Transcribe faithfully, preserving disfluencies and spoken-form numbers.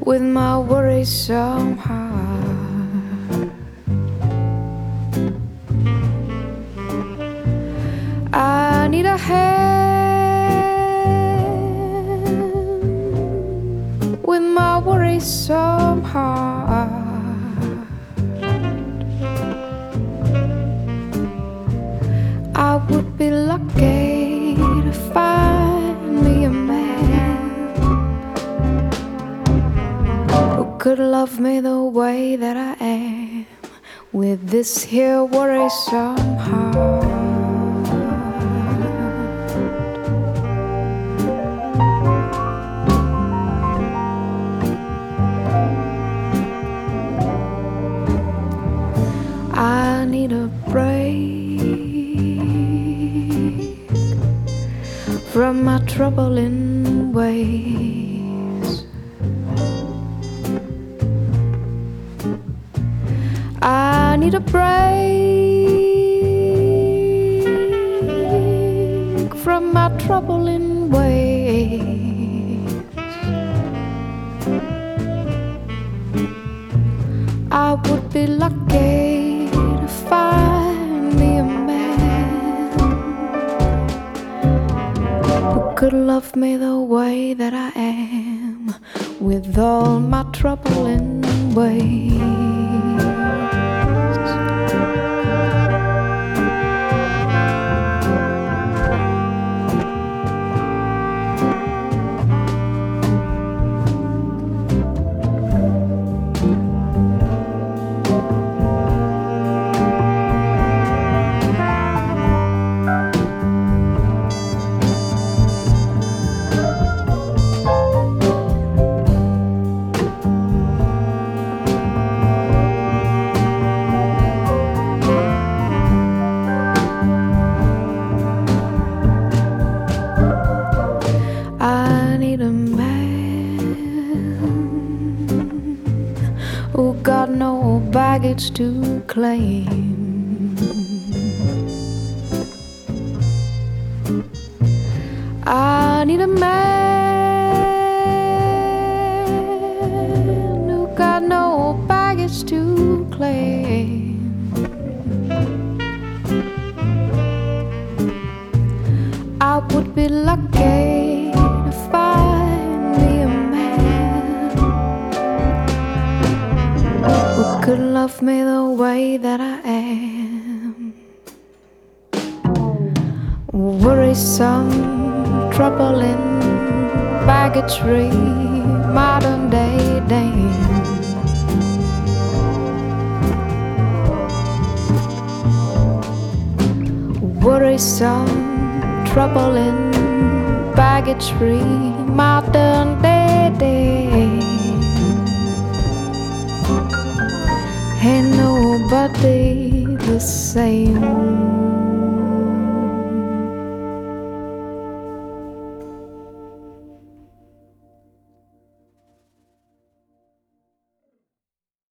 with my worrisome heart. I need a hand with my worrisome heart. I would be lucky to find me a man who could love me the way that I am, with this here worrisome heart. I need a break from my troubling ways. I need a break from my troubling ways. I would be lucky to find me a man who could love me the way that I am, with all my troubling ways. I need a man who got no baggage to claim. I need a man who got no baggage to claim. I would be lucky to find me a man who could love me the way that I am. Worrisome, troubling, baggage-free, modern day dame. Worrisome, troubling, baggage-free, modern day day. Ain't nobody the same.